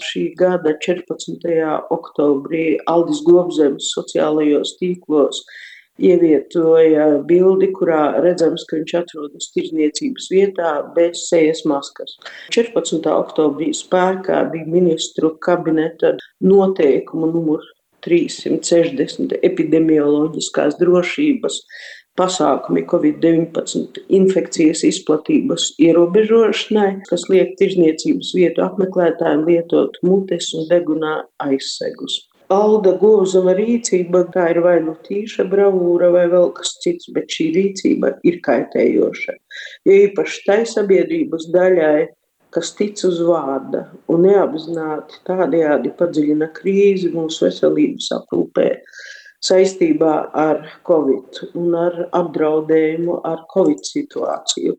šī gada 14. oktobrī Aldis Gobzems sociālajos tīklos ievietoja bildi, kurā redzams, ka viņš atrodas tirdzniecības vietā bez sejas maskas. 14. oktobrī spēkā bija ministru kabineta noteikumu numur 360 epidemioloģiskās drošības pasākumi Covid-19 infekcijas izplatības ierobežošanai, kas liek tirdzniecības vietu apmeklētājiem lietot mutes un degunā aizsegus. Alda Gobzema rīcība, tā ir vai nu tīša bravūra vai vēl kas cits, bet šī rīcība ir kaitējoša. Jo īpaši tai sabiedrības daļai, kas tic uz vārda un neapzināti tādējādi padziļina krīzi mūsu veselības aprūpē saistībā ar Covid un ar apdraudējumu ar Covid situāciju.